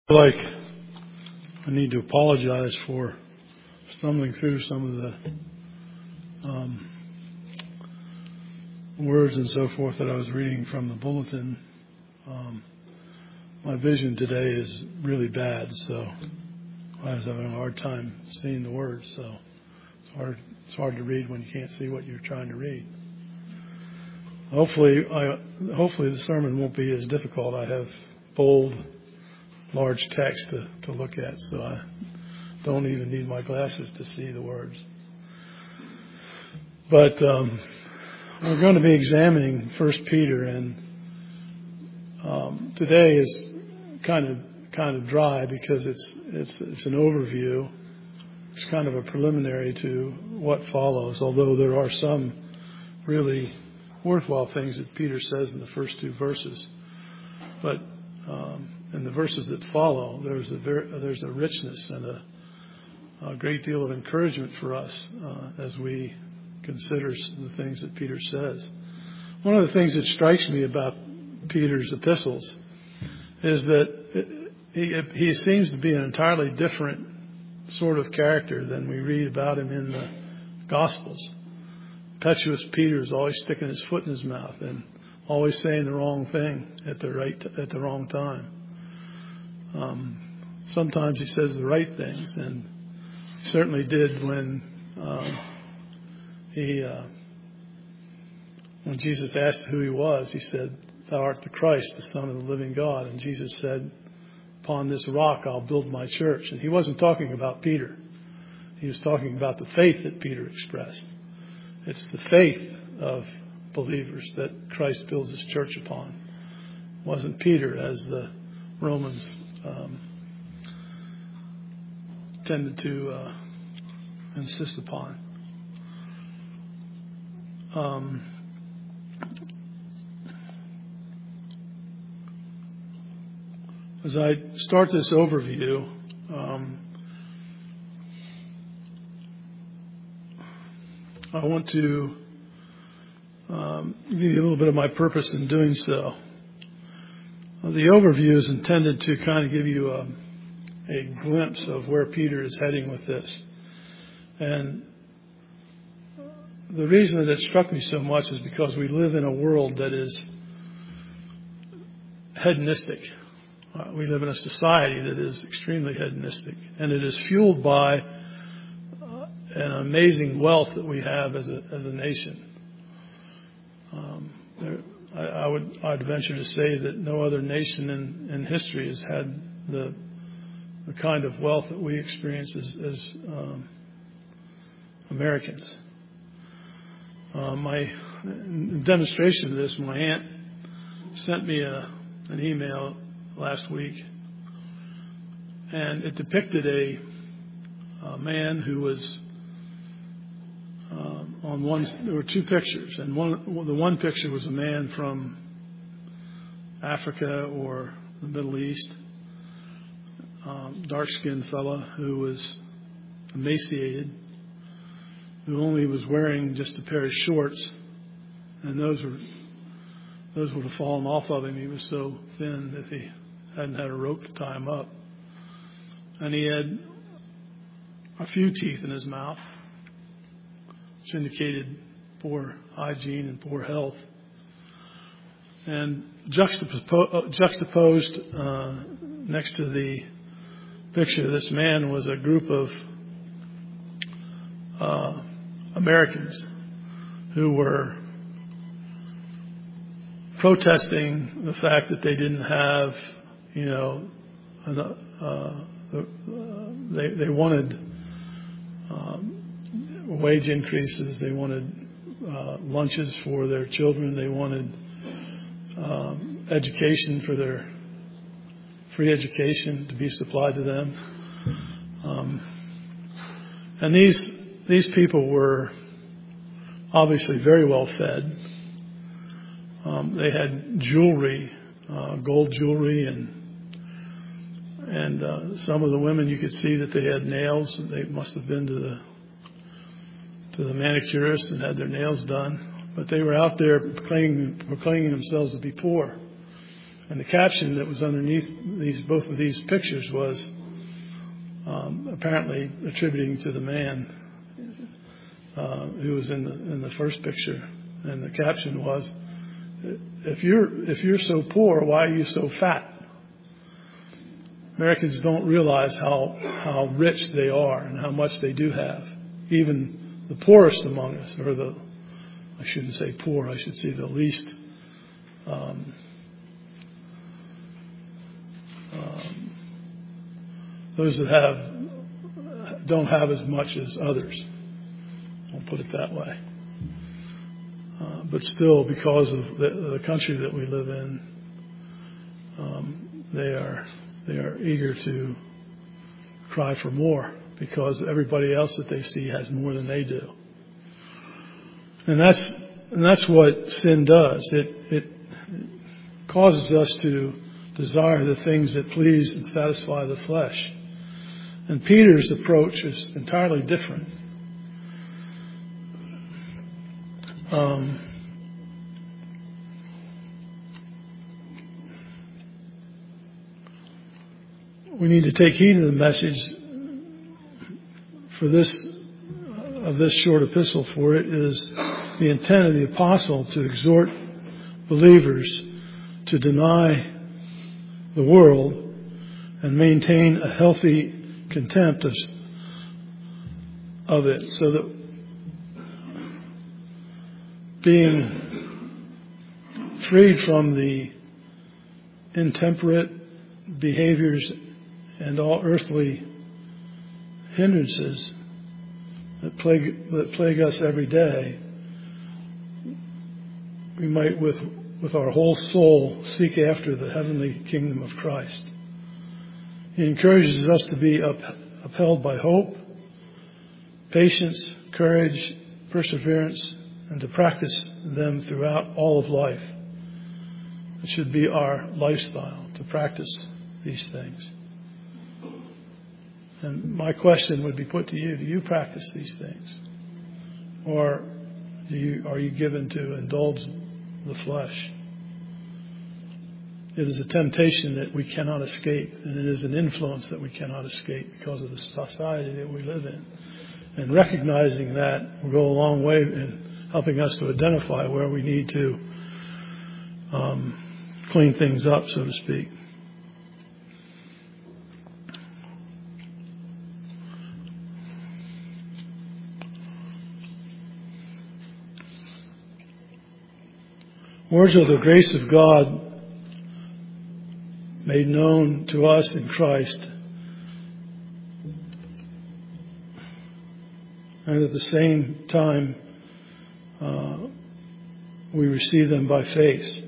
Like I need to apologize for stumbling through some of the words and so forth that I was reading from the bulletin. My vision today is really bad, so I was having a hard time seeing the words. So it's hard to read when you can't see what you're trying to read. Hopefully the sermon won't be as difficult. I have bold, large text to look at, so I don't even need my glasses to see the words. But we're going to be examining 1 Peter, and today is kind of dry because it's an overview. It's kind of a preliminary to what follows, although there are some really worthwhile things that Peter says in the first two verses. But in the verses that follow, there's a richness and a great deal of encouragement for us as we consider the things that Peter says. One of the things that strikes me about Peter's epistles is that he seems to be an entirely different sort of character than we read about him in the Gospels. Impetuous Peter is always sticking his foot in his mouth and always saying the wrong thing at the wrong time. Sometimes he says the right things, and he certainly did when Jesus asked who he was. He said, "Thou art the Christ, the Son of the living God." And Jesus said, "Upon this rock I'll build my church." And he wasn't talking about Peter. He was talking about the faith that Peter expressed. It's the faith of believers that Christ builds his church upon. It wasn't Peter, as the Romans tended to insist upon. As I start this overview, I want to give you a little bit of my purpose in doing so. The overview is intended to kind of give you a glimpse of where Peter is heading with this. And the reason that it struck me so much is because we live in a world that is hedonistic. We live in a society that is extremely hedonistic, and it is fueled by an amazing wealth that we have as a nation. I'd venture to say that no other nation in history has had the kind of wealth that we experience as Americans. My demonstration of this, my aunt sent me an email last week, and it depicted a man who was on one. There were two pictures, and the one picture was a man from Africa or the Middle East, dark-skinned fella who was emaciated, who only was wearing just a pair of shorts, and those would have fallen off of him. He was so thin that he hadn't had a rope to tie him up, and he had a few teeth in his mouth, which indicated poor hygiene and poor health. And juxtaposed next to the picture of this man was a group of Americans who were protesting the fact that they didn't have, they wanted wage increases. They wanted lunches for their children. They wanted education for their free education to be supplied to them. And these people were obviously very well fed. They had jewelry, gold jewelry, and some of the women, you could see that they had nails. They must have been to the manicurist and had their nails done. But they were out there proclaiming themselves to be poor. And the caption that was underneath both of these pictures was apparently attributing to the man who was in the first picture. And the caption was, if you're so poor, why are you so fat? Americans don't realize how rich they are and how much they do have. Even the poorest among us, or I shouldn't say poor, I should say the least those that don't have as much as others. I'll put it that way. But still, because of the country that we live in, they are eager to cry for more, because everybody else that they see has more than they do. And that's what sin does. It causes us to desire the things that please and satisfy the flesh. And Peter's approach is entirely different. We need to take heed of the message of this short epistle, for it is the intent of the apostle to exhort believers to deny the world and maintain a healthy contempt of it, so that being freed from the intemperate behaviors and all earthly hindrances that plague us every day, we might with our whole soul seek after the heavenly kingdom of Christ. He encourages us to be upheld by hope, patience, courage, perseverance, and to practice them throughout all of life. It should be our lifestyle to practice these things. And my question would be put to you: do you practice these things? Or are you given to indulge the flesh? It is a temptation that we cannot escape, and it is an influence that we cannot escape because of the society that we live in. And recognizing that will go a long way in helping us to identify where we need to clean things up, so to speak. Words of the grace of God made known to us in Christ, and at the same time we receive them by faith.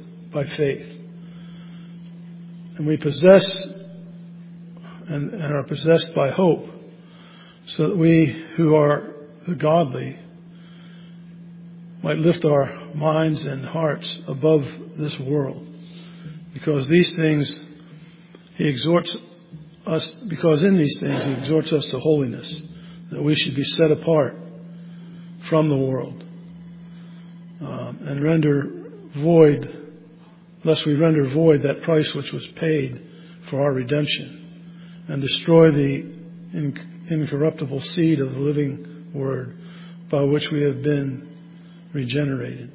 And we possess and are possessed by hope, so that we who are the godly might lift our minds and hearts above this world. Because these things He exhorts us, because in these things He exhorts us to holiness, that we should be set apart from the world, and lest we render void that price which was paid for our redemption, and destroy the incorruptible seed of the living Word, by which we have been regenerated.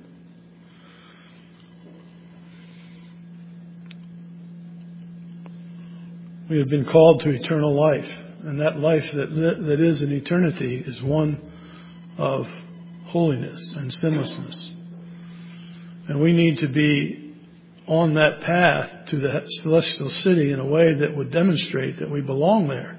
We have been called to eternal life, and that life that is in eternity is one of holiness and sinlessness. And we need to be on that path to the celestial city in a way that would demonstrate that we belong there.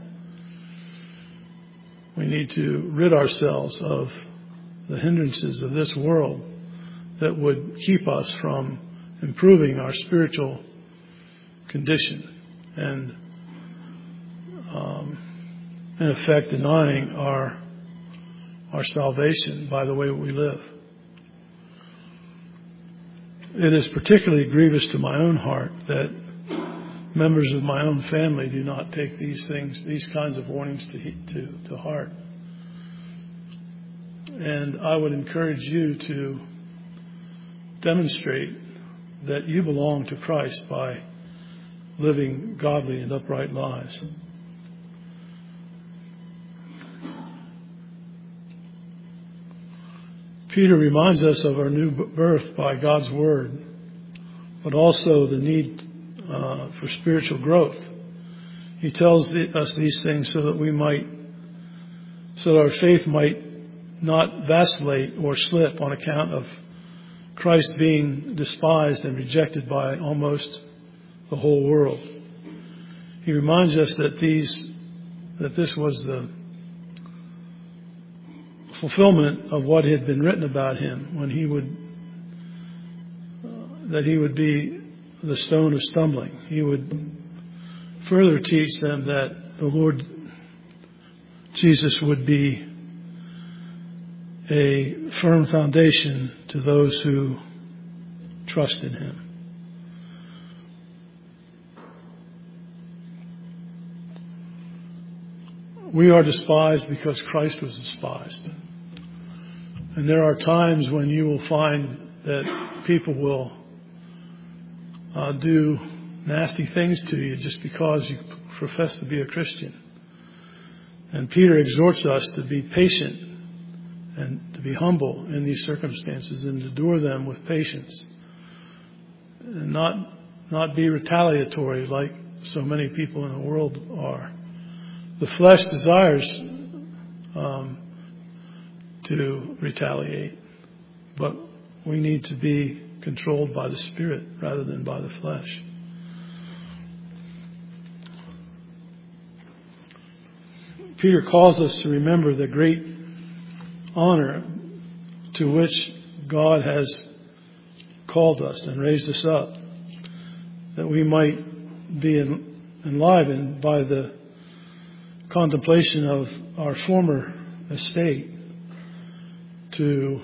We need to rid ourselves of the hindrances of this world that would keep us from improving our spiritual condition and in effect denying our salvation by the way we live. It is particularly grievous to my own heart that members of my own family do not take these kinds of warnings to heart. And I would encourage you to demonstrate that you belong to Christ by living godly and upright lives. Peter reminds us of our new birth by God's Word, but also the need for spiritual growth. He tells us these things so that our faith might not vacillate or slip on account of Christ being despised and rejected by almost the whole world. He reminds us that this was the fulfillment of what had been written about him, when that he would be the stone of stumbling. He would further teach them that the Lord Jesus would be a firm foundation to those who trust in him. We are despised because Christ was despised. And there are times when you will find that people will do nasty things to you just because you profess to be a Christian. And Peter exhorts us to be patient and to be humble in these circumstances and to endure them with patience. And not be retaliatory like so many people in the world are. The flesh desires to retaliate, but we need to be controlled by the Spirit rather than by the flesh. Peter calls us to remember the great honor to which God has called us and raised us up, that we might be enlivened by the contemplation of our former estate, to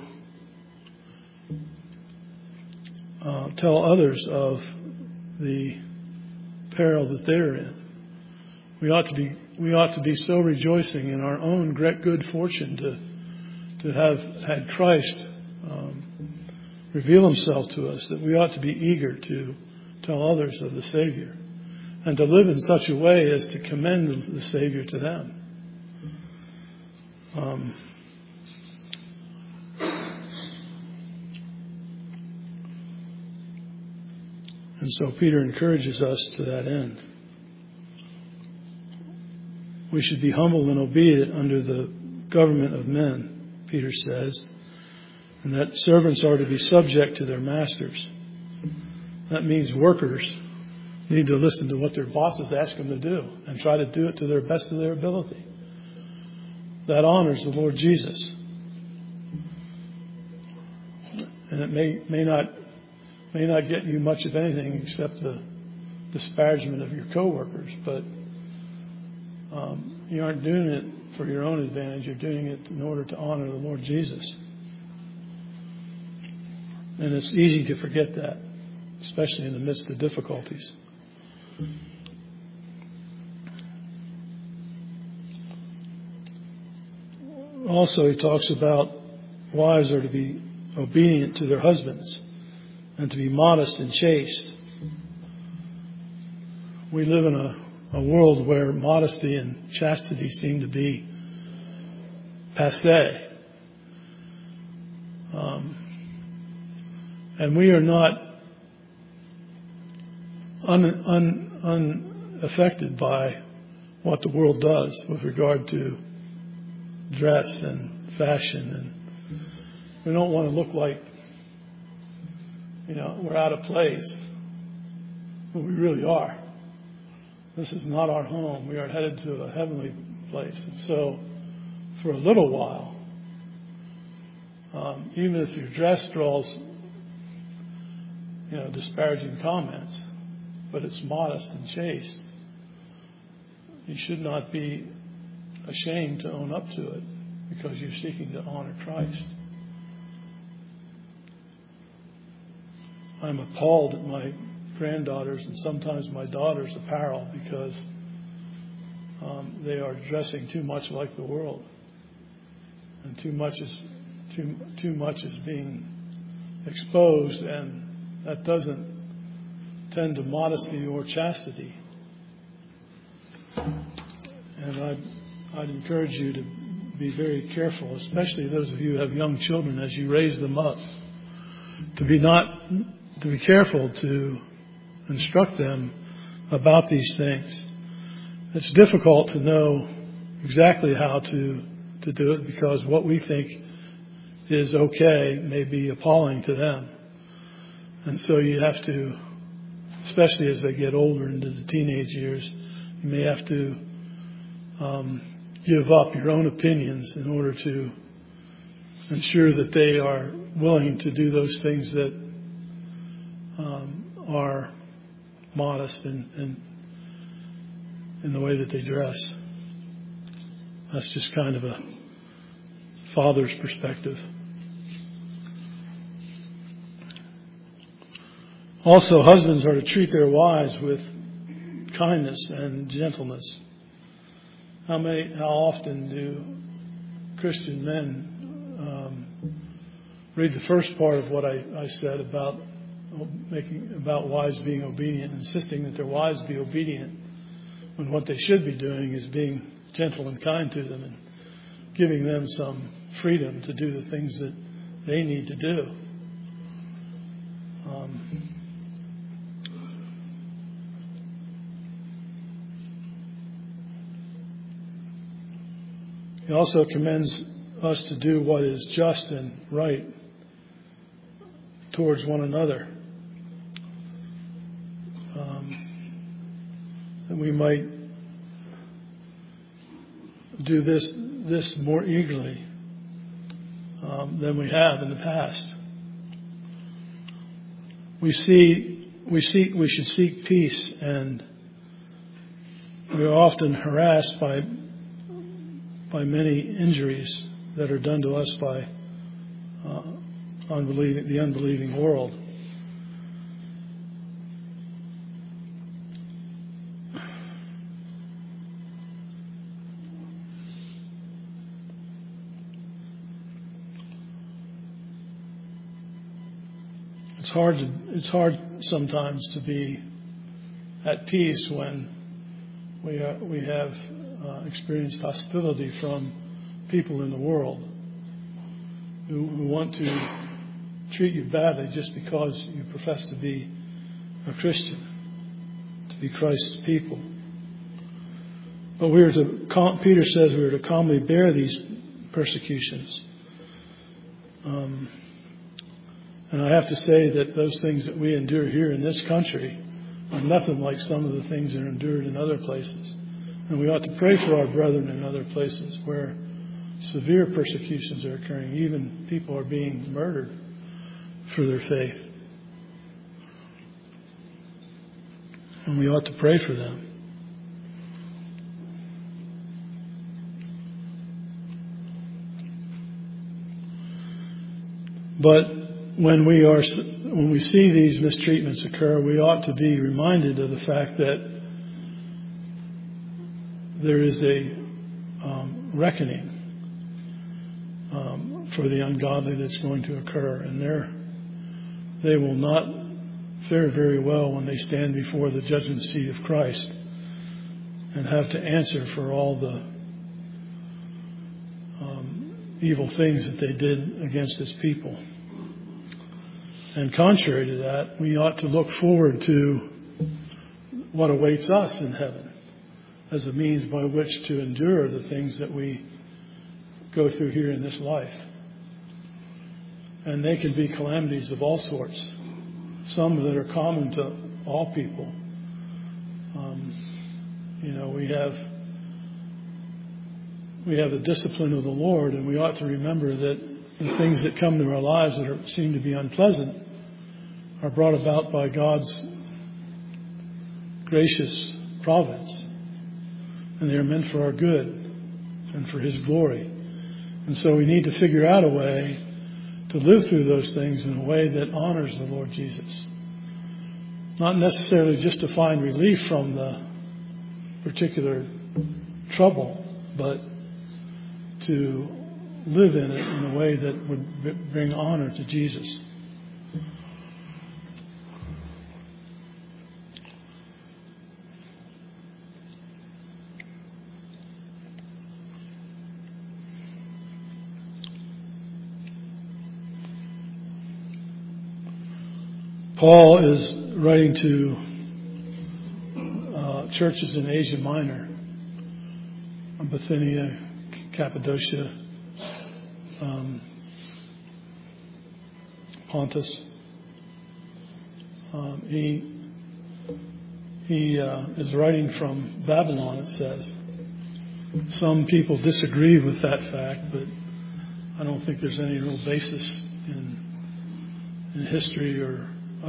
tell others of the peril that they're in. We ought to be so rejoicing in our own great good fortune to have had Christ reveal himself to us, that we ought to be eager to tell others of the Savior and to live in such a way as to commend the Savior to them. And so Peter encourages us to that end. We should be humble and obedient under the government of men, Peter says, and that servants are to be subject to their masters. That means workers need to listen to what their bosses ask them to do and try to do it to their best of their ability. That honors the Lord Jesus. And it may not get you much of anything except the disparagement of your coworkers, but you aren't doing it for your own advantage. You're doing it in order to honor the Lord Jesus. And it's easy to forget that, especially in the midst of difficulties. Also, he talks about wives are to be obedient to their husbands and to be modest and chaste. We live in a world where modesty and chastity seem to be passé. And we are not unaffected by what the world does with regard to dress and fashion. And we don't want to look like, we're out of place. But we really are. This is not our home. We are headed to a heavenly place. And so, for a little while, even if your dress draws, disparaging comments, but it's modest and chaste, you should not be ashamed to own up to it because you're seeking to honor Christ. I'm appalled at my granddaughters and sometimes my daughter's apparel because they are dressing too much like the world, and too much is being exposed, and that doesn't tend to modesty or chastity. And I'd encourage you to be very careful, especially those of you who have young children, as you raise them up, to be careful to instruct them about these things. It's difficult to know exactly how to do it, because what we think is okay may be appalling to them. And so you have to, especially as they get older into the teenage years, you may have to give up your own opinions in order to ensure that they are willing to do those things that are modest in the way that they dress. That's just kind of a father's perspective. Also, husbands are to treat their wives with kindness and gentleness. How often do Christian men read the first part of what I said about wives being obedient, insisting that their wives be obedient, when what they should be doing is being gentle and kind to them and giving them some freedom to do the things that they need to do. He also commends us to do what is just and right towards one another, that we might do this more eagerly than we have in the past. We should seek peace, and we are often harassed by many injuries that are done to us by the unbelieving world. It's hard sometimes to be at peace when we have experienced hostility from people in the world who want to treat you badly just because you profess to be a Christian, to be Christ's people. But Peter says we are to calmly bear these persecutions. And I have to say that those things that we endure here in this country are nothing like some of the things that are endured in other places. And we ought to pray for our brethren in other places where severe persecutions are occurring. Even people are being murdered for their faith. And we ought to pray for them. But when we see these mistreatments occur, we ought to be reminded of the fact that there is a reckoning for the ungodly that's going to occur, and they will not fare very well when they stand before the judgment seat of Christ and have to answer for all the evil things that they did against His people. And contrary to that, we ought to look forward to what awaits us in heaven as a means by which to endure the things that we go through here in this life. And they can be calamities of all sorts, some that are common to all people. We have the discipline of the Lord, and we ought to remember that the things that come to our lives that seem to be unpleasant are brought about by God's gracious providence. And they are meant for our good and for His glory. And so we need to figure out a way to live through those things in a way that honors the Lord Jesus. Not necessarily just to find relief from the particular trouble, but to live in it in a way that would bring honor to Jesus. Paul is writing to churches in Asia Minor, Bithynia, Cappadocia, Pontus. He is writing from Babylon, it says. Some people disagree with that fact, but I don't think there's any real basis in history or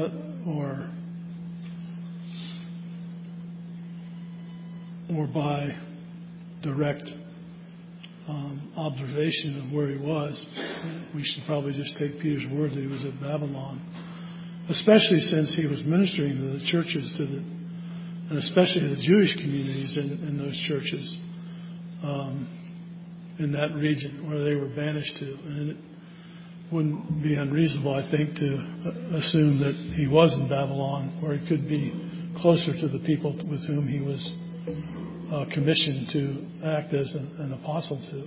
by direct observation of where he was. We should probably just take Peter's word that he was at Babylon, especially since he was ministering to the churches, and especially the Jewish communities in those churches in that region where they were banished to. And it wouldn't be unreasonable, I think, to assume that he was in Babylon, where he could be closer to the people with whom he was commissioned to act as an apostle to.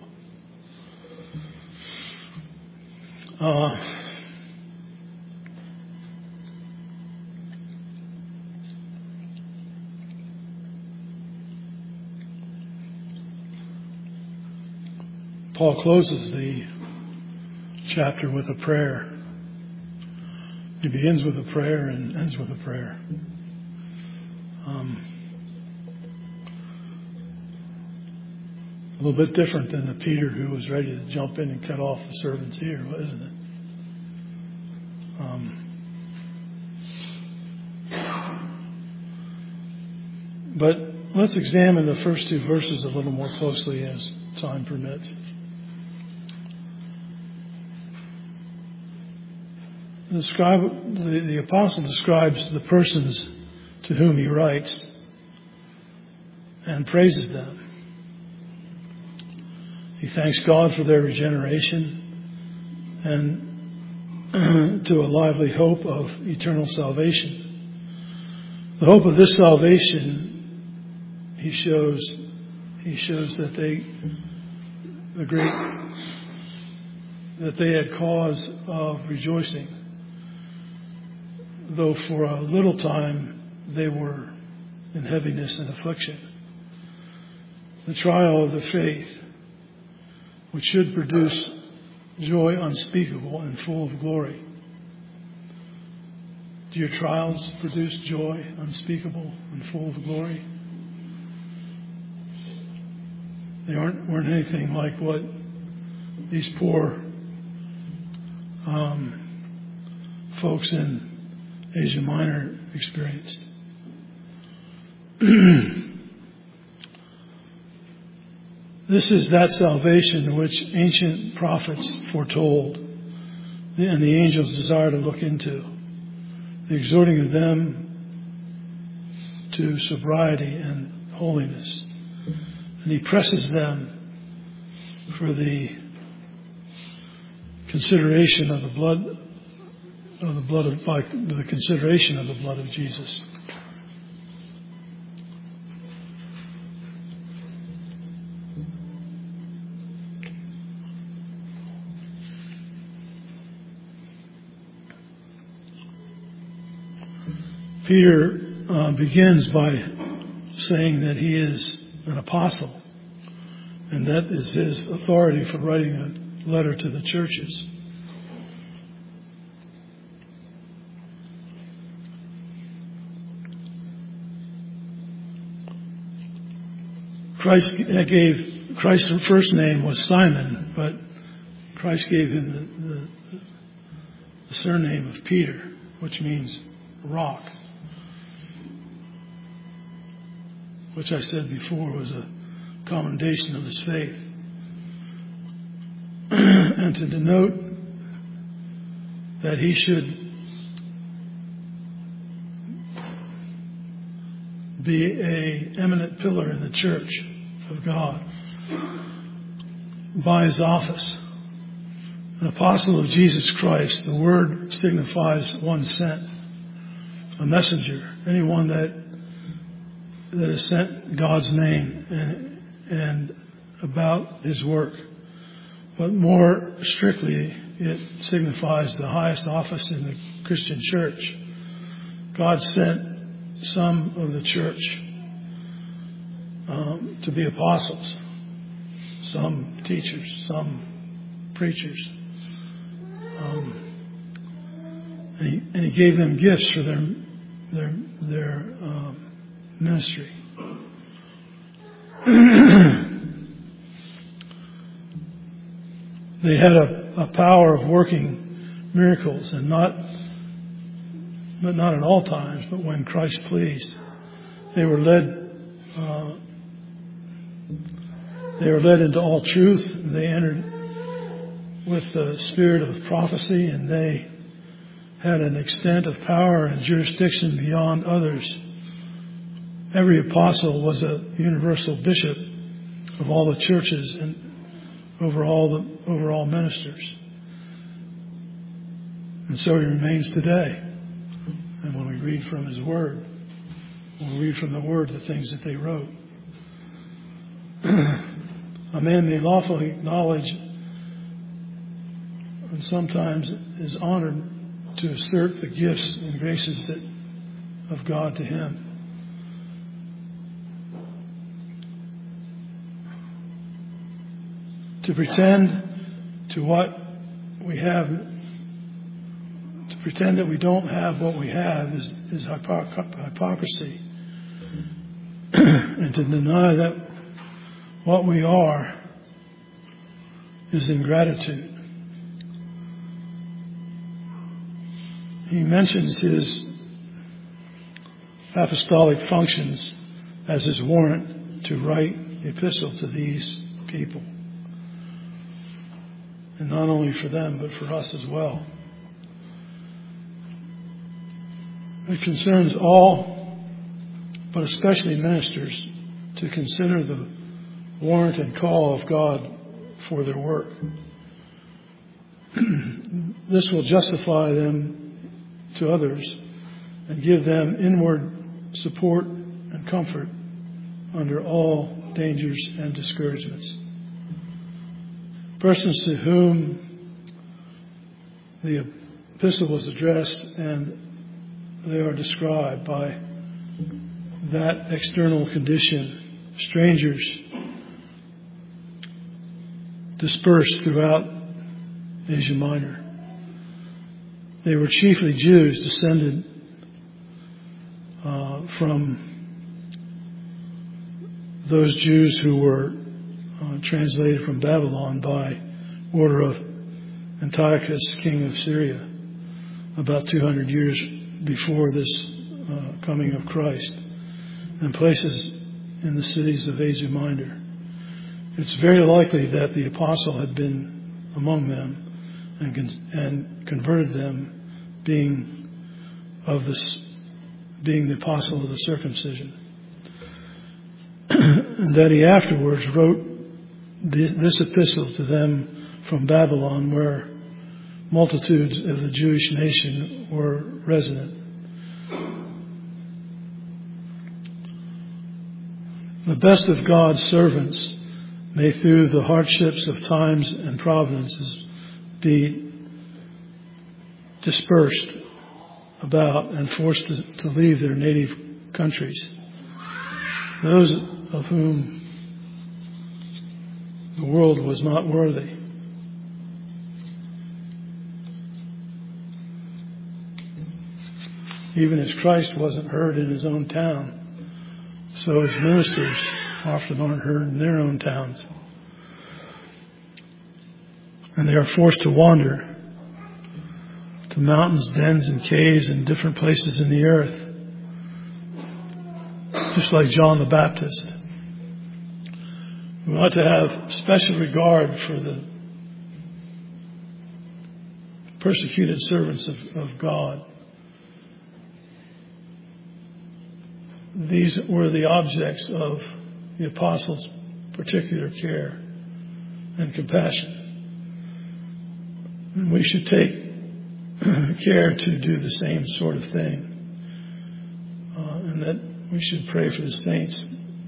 Paul closes the chapter with a prayer. He begins with a prayer and ends with a prayer. A little bit different than the Peter who was ready to jump in and cut off the servant's ear, isn't it? But let's examine the first two verses a little more closely as time permits. The apostle describes the persons to whom he writes and praises them. He thanks God for their regeneration and to a lively hope of eternal salvation. The hope of this salvation, he shows that they had cause of rejoicing, though for a little time they were in heaviness and affliction. The trial of the faith, which should produce joy unspeakable and full of glory. Do your trials produce joy unspeakable and full of glory? They weren't anything like what these poor folks in Asia Minor experienced. This is that salvation which ancient prophets foretold and the angels desire to look into, exhorting of them to sobriety and holiness. And he presses them for the consideration of the blood of Jesus. Peter begins by saying that he is an apostle, and that is his authority for writing a letter to the churches. Christ's first name was Simon, but Christ gave him the surname of Peter, which means rock, which I said before was a commendation of his faith. And to denote that he should be an eminent pillar in the church of God by his office. An apostle of Jesus Christ, the word signifies one sent, a messenger, anyone that has sent God's name and about his work. But more strictly, it signifies the highest office in the Christian church, God sent some of the church to be apostles, some teachers, some preachers. And he gave them gifts for their ministry. They had a power of working miracles, and not at all times, but when Christ pleased. They were led into all truth. They entered with the spirit of prophecy, and they had an extent of power and jurisdiction beyond others. Every apostle was a universal bishop of all the churches and over all ministers. And so he remains today. And when we read from his word, when we read from the word the things that they wrote, a man may lawfully acknowledge and sometimes is honored to assert the gifts and graces of God to him. To pretend that we don't have what we have is hypocrisy. And to deny that what we are is ingratitude. He mentions his apostolic functions as his warrant to write the epistle to these people. And not only for them, but for us as well. It concerns all, but especially ministers, to consider the warrant and call of God for their work. This will justify them to others and give them inward support and comfort under all dangers and discouragements. Persons to whom the epistle was addressed, and they are described by that external condition, strangers dispersed throughout Asia Minor. They were chiefly Jews descended from those Jews who were translated from Babylon by order of Antiochus, king of Syria, about 200 years before this coming of Christ, and places in the cities of Asia Minor. It's very likely that the apostle had been among them and converted them, being the apostle of the circumcision, and that he afterwards wrote this epistle to them from Babylon, where multitudes of the Jewish nation were resident. The best of God's servants may, through the hardships of times and providences, be dispersed about and forced to leave their native countries. Those of whom the world was not worthy. Even as Christ wasn't heard in his own town, so his ministers often aren't heard in their own towns. And they are forced to wander to mountains, dens, and caves and different places in the earth, just like John the Baptist. We ought to have special regard for the persecuted servants of God. These were the objects of the apostles' particular care and compassion. And we should take care to do the same sort of thing. And that we should pray for the saints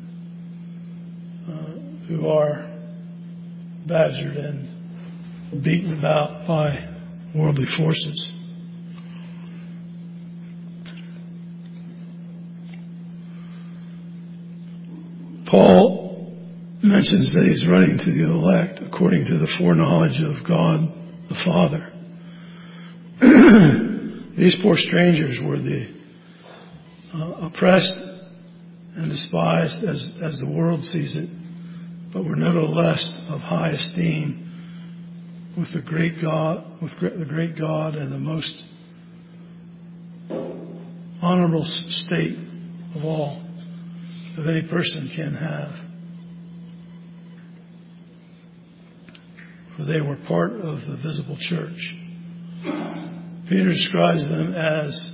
who are badgered and beaten about by worldly forces. Paul mentions that he's writing to the elect according to the foreknowledge of God the Father. These poor strangers were the oppressed and despised as the world sees it, but were nevertheless of high esteem with the great God, and the most honorable state of all that any person can have. For they were part of the visible church. Peter describes them as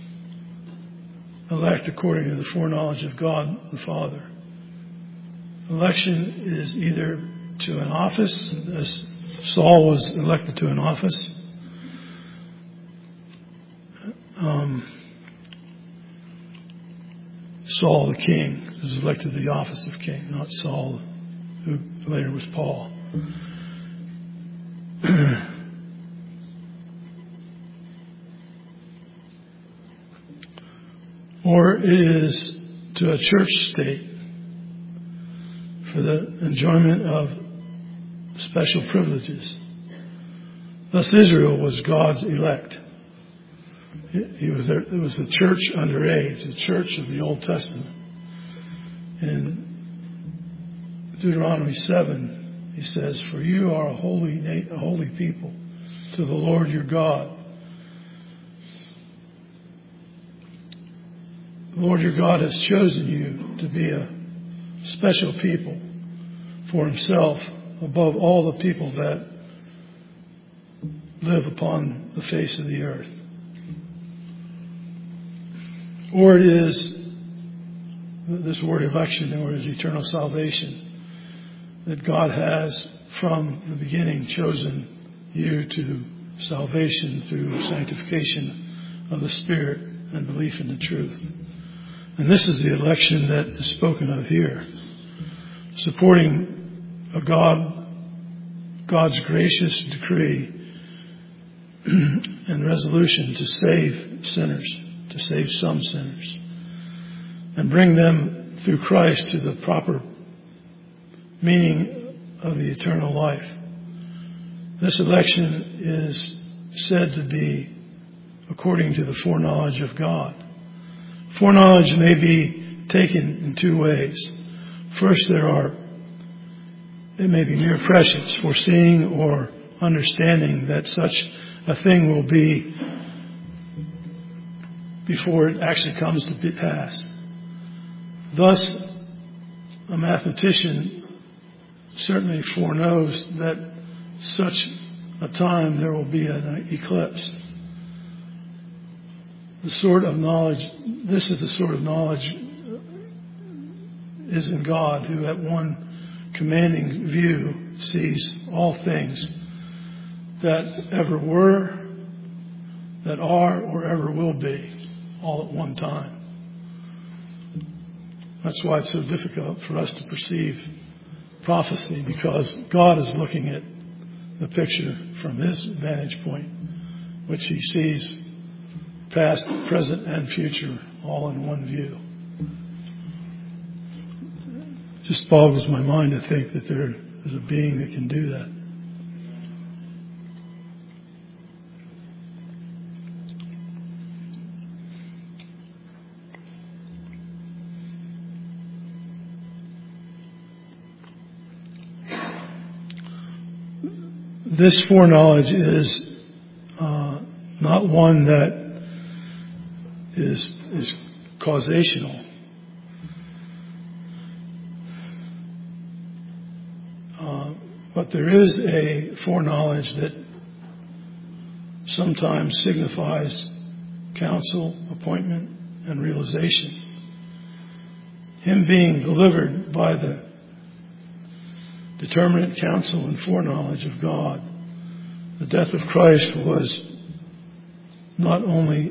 elect according to the foreknowledge of God the Father. Election is either to an office, as Saul was elected to an office. Saul the king was elected to the office of king, not Saul, who later was Paul. Or it is to a church state for the enjoyment of special privileges. Thus Israel was God's elect. It was the church under age, the church of the Old Testament. In Deuteronomy 7, he says, "For you are a holy people to the Lord your God. The Lord your God has chosen you to be a special people for himself above all the people that live upon the face of the earth." Or it is this word election, or is eternal salvation, that God has from the beginning chosen you to salvation through sanctification of the Spirit and belief in the truth. And this is the election that is spoken of here, supporting God's gracious decree and resolution to save sinners, to save some sinners, and bring them through Christ to the proper meaning of the eternal life. This election is said to be according to the foreknowledge of God. Foreknowledge may be taken in two ways. First, it may be mere prescience, foreseeing or understanding that such a thing will be before it actually comes to pass. Thus, a mathematician certainly foreknows that such a time there will be an eclipse. This is the sort of knowledge is in God, who at one commanding view sees all things that ever were, that are, or ever will be, all at one time. That's why it's so difficult for us to perceive prophecy, because God is looking at the picture from his vantage point, which he sees past, present, and future all in one view. It just boggles my mind to think that there is a being that can do that. This foreknowledge is not one that is causational. But there is a foreknowledge that sometimes signifies counsel, appointment, and realization. Him being delivered by the determinate counsel and foreknowledge of God. The death of Christ was not only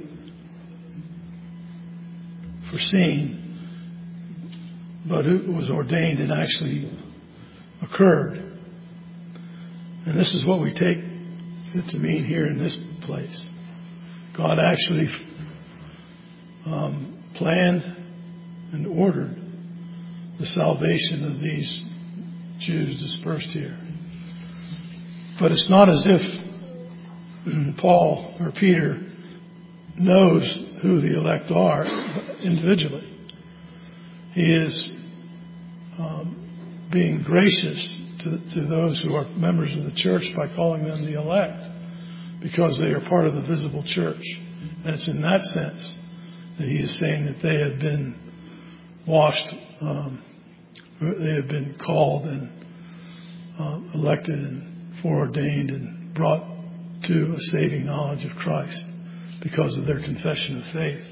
foreseen, but it was ordained and actually occurred. And this is what we take it to mean here in this place. God actually planned and ordered the salvation of these Jews dispersed here. But it's not as if Paul or Peter knows who the elect are individually. He is being gracious to those who are members of the church by calling them the elect, because they are part of the visible church. And it's in that sense that he is saying that they have been washed, they have been called and elected and foreordained and brought to a saving knowledge of Christ because of their confession of faith.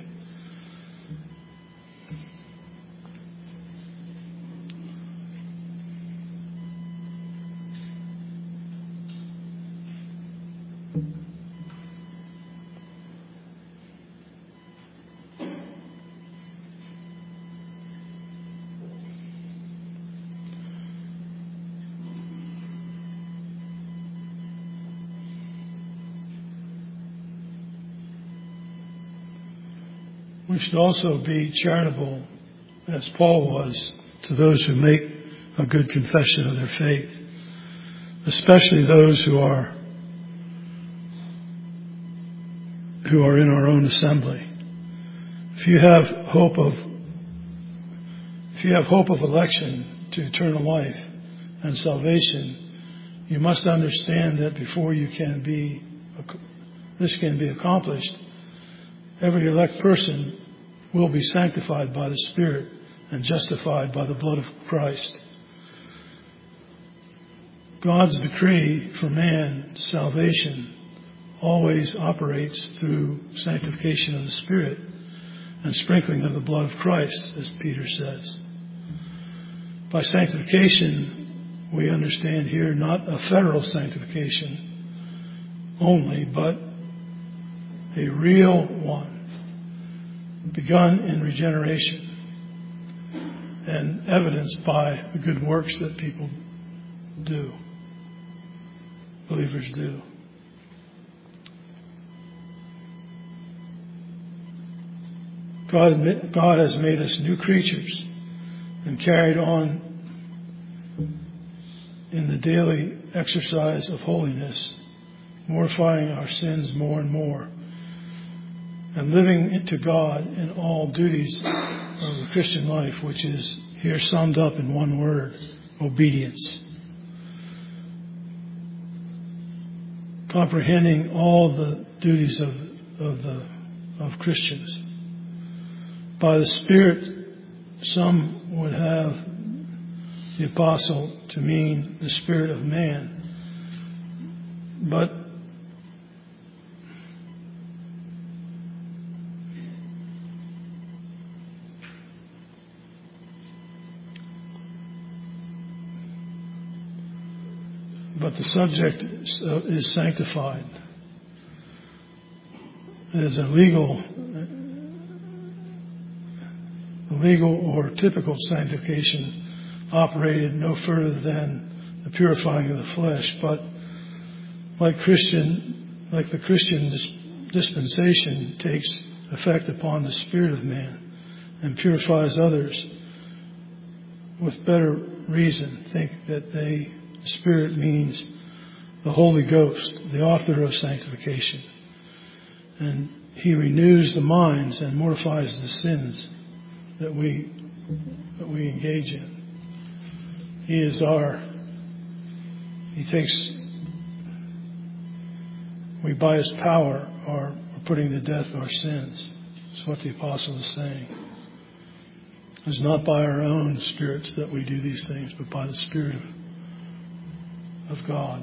We should also be charitable, as Paul was, to those who make a good confession of their faith, especially those who are in our own assembly. If you have hope of election to eternal life and salvation, you must understand that before this can be accomplished, every elect person will be sanctified by the Spirit and justified by the blood of Christ. God's decree for man's salvation always operates through sanctification of the Spirit and sprinkling of the blood of Christ, as Peter says. By sanctification, we understand here not a federal sanctification only, but a real one, begun in regeneration and evidenced by the good works that people do, believers do. God has made us new creatures and carried on in the daily exercise of holiness, mortifying our sins more and more, and living to God in all duties of the Christian life, which is here summed up in one word: obedience. Comprehending all the duties of Christians. By the Spirit, some would have the apostle to mean the spirit of man, but the subject is sanctified. It is a legal or typical sanctification operated no further than the purifying of the flesh, but like the Christian dispensation takes effect upon the spirit of man and purifies others with better reason. Think that the Spirit means the Holy Ghost, the author of sanctification. And He renews the minds and mortifies the sins that we engage in. We by His power are putting to death our sins. That's what the apostle is saying. It's not by our own spirits that we do these things, but by the Spirit of God.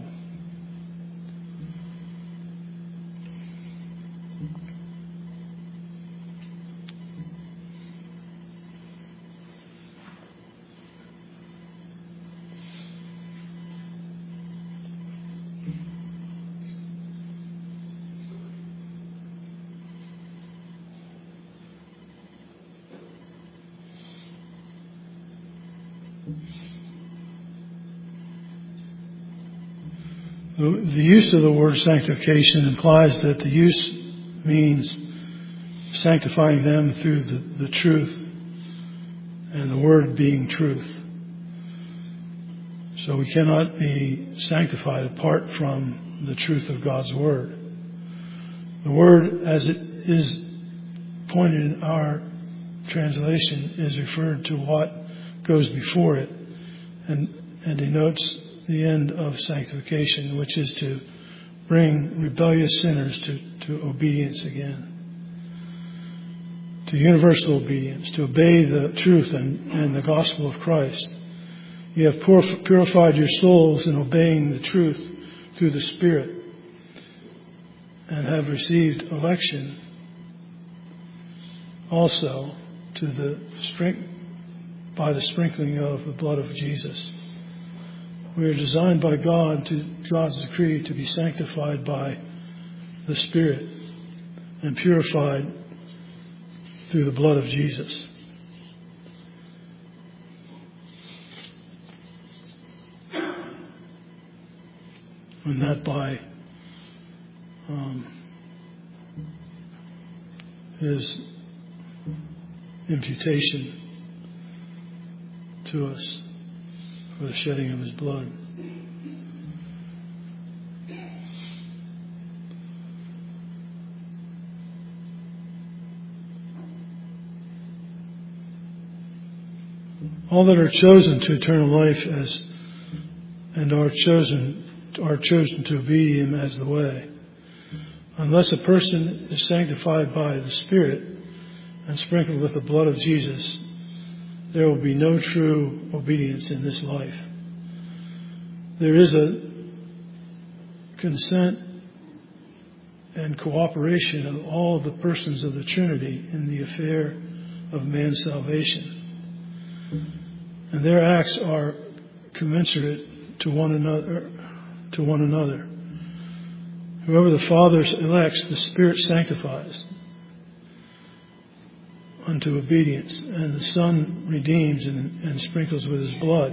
The use of the word sanctification implies that the use means sanctifying them through the truth and the Word being truth. So we cannot be sanctified apart from the truth of God's Word. The Word, as it is pointed in our translation, is referred to what goes before it and denotes the end of sanctification, which is to bring rebellious sinners to obedience again, to universal obedience, to obey the truth and the gospel of Christ. You have purified your souls in obeying the truth through the Spirit and have received election also by the sprinkling of the blood of Jesus. We are designed by God's decree to be sanctified by the Spirit and purified through the blood of Jesus. And that by His imputation to us for the shedding of His blood. All that are chosen to eternal life are chosen to obey Him as the way. Unless a person is sanctified by the Spirit and sprinkled with the blood of Jesus, there will be no true obedience in this life. There is a consent and cooperation of all the persons of the Trinity in the affair of man's salvation. And their acts are commensurate to one another. Whoever the Father elects, the Spirit sanctifies unto obedience, and the Son redeems and sprinkles with His blood.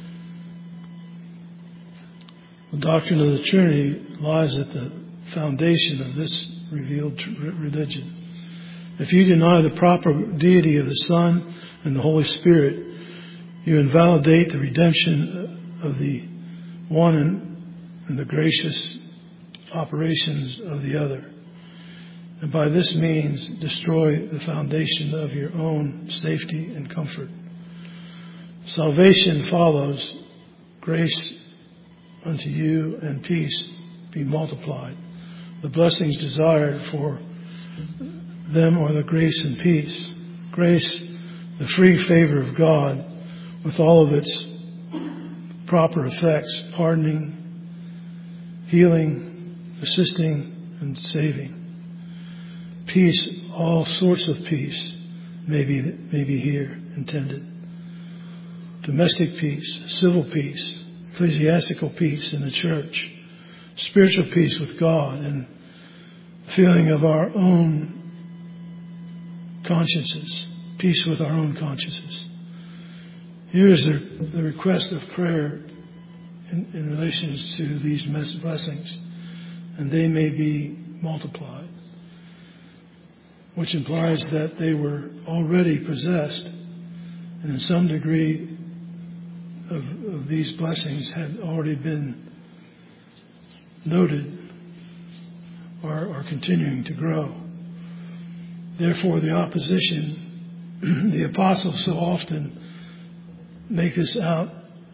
The doctrine of the Trinity lies at the foundation of this revealed religion. If you deny the proper deity of the Son and the Holy Spirit, you invalidate the redemption of the one and the gracious operations of the other, and by this means destroy the foundation of your own safety and comfort. Salvation follows grace unto you, and peace be multiplied. The blessings desired for them are the grace and peace. Grace, the free favor of God with all of its proper effects: pardoning, healing, assisting, and saving. Peace, all sorts of peace may be here intended. Domestic peace, civil peace, ecclesiastical peace in the church, spiritual peace with God, and feeling of our own consciences, peace with our own consciences. Here is the request of prayer in relation to these blessings, and they may be multiplied, which implies that they were already possessed, and in some degree of these blessings had already been noted or are continuing to grow. Therefore, the opposition, the apostles so often make this out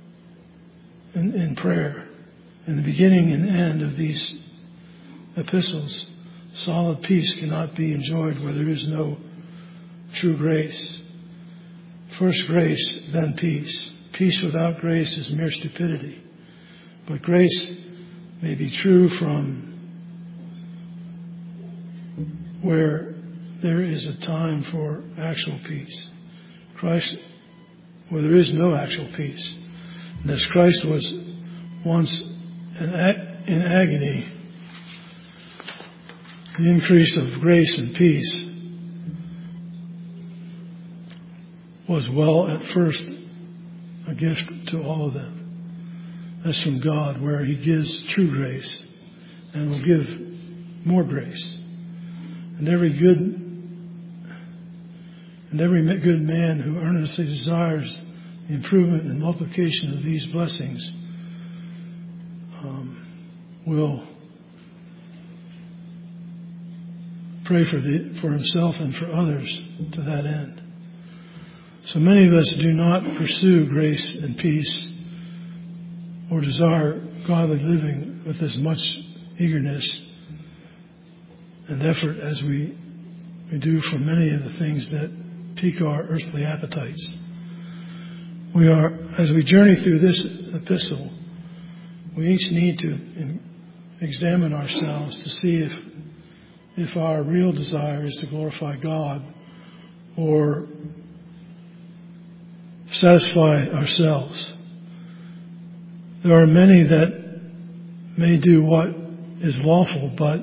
in prayer. In the beginning and end of these epistles, solid peace cannot be enjoyed where there is no true grace. First grace, then peace. Peace without grace is mere stupidity. But grace may be true from where there is a time for actual peace. Christ, where there is no actual peace. And as Christ was once in agony, the increase of grace and peace was at first a gift to all of them. That's from God, where He gives true grace and will give more grace. And every good And every good man who earnestly desires the improvement and multiplication of these blessings will pray for himself and for others to that end. So many of us do not pursue grace and peace or desire godly living with as much eagerness and effort as we do for many of the things that pique our earthly appetites. As we journey through this epistle, we each need to examine ourselves to see if our real desire is to glorify God or satisfy ourselves. There are many that may do what is lawful, but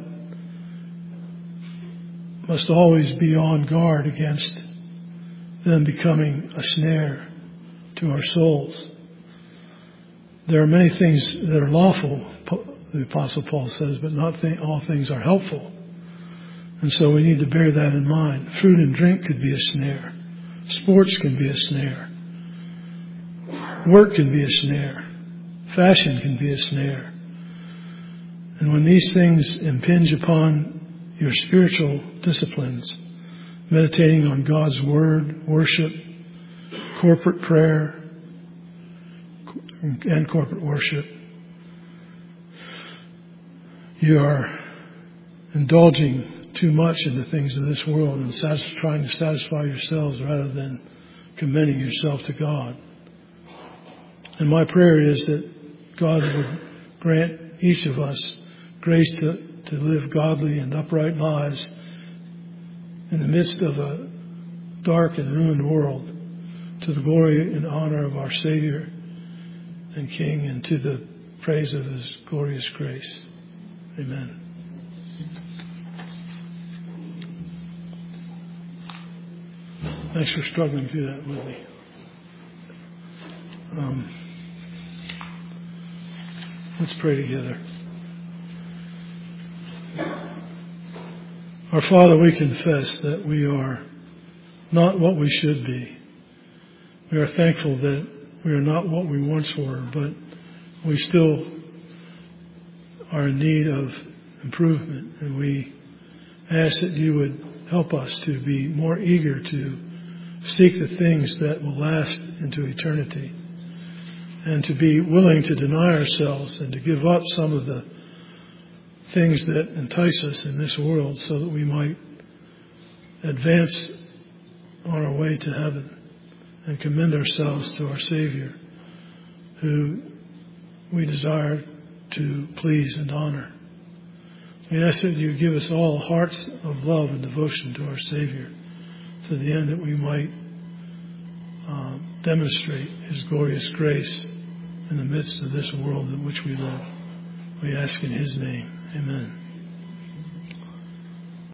must always be on guard against them becoming a snare to our souls. There are many things that are lawful, the Apostle Paul says, but not all things are helpful. And so we need to bear that in mind. Food and drink could be a snare. Sports can be a snare. Work can be a snare. Fashion can be a snare. And when these things impinge upon your spiritual disciplines, meditating on God's Word, worship, corporate prayer, and corporate worship, you are indulging too much in the things of this world and trying to satisfy yourselves rather than commending yourself to God. And my prayer is that God would grant each of us grace to live godly and upright lives in the midst of a dark and ruined world, to the glory and honor of our Savior and King, and to the praise of His glorious grace. Amen. Thanks for struggling through that with me. Let's pray together. Our Father, we confess that we are not what we should be. We are thankful that we are not what we once were, but we still are in need of improvement. And we ask that you would help us to be more eager to seek the things that will last into eternity, and to be willing to deny ourselves and to give up some of the things that entice us in this world so that we might advance on our way to heaven and commend ourselves to our Savior, who we desire to please and honor. We ask that you give us all hearts of love and devotion to our Savior, to the end that we might demonstrate His glorious grace in the midst of this world in which we live. We ask in His name. Amen.